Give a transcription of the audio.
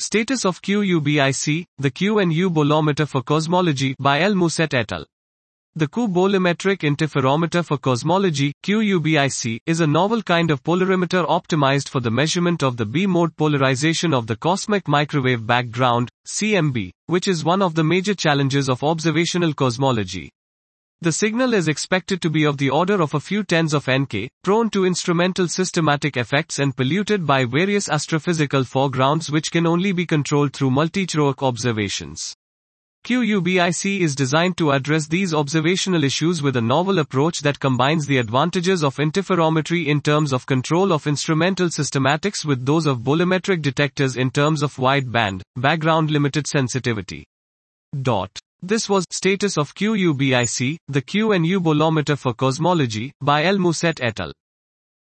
Status of QUBIC, the Q and U bolometer for cosmology, by L. Muset et al. The Q bolometric interferometer for cosmology, QUBIC, is a novel kind of polarimeter optimized for the measurement of the B-mode polarization of the cosmic microwave background, CMB, which is one of the major challenges of observational cosmology. The signal is expected to be of the order of a few tens of Nk, prone to instrumental systematic effects and polluted by various astrophysical foregrounds which can only be controlled through multi-echoic observations. QUBIC is designed to address these observational issues with a novel approach that combines the advantages of interferometry in terms of control of instrumental systematics with those of bolometric detectors in terms of wide band, background limited sensitivity. This was Status of QUBIC, the Q and U bolometer for cosmology, by L. Muset et al.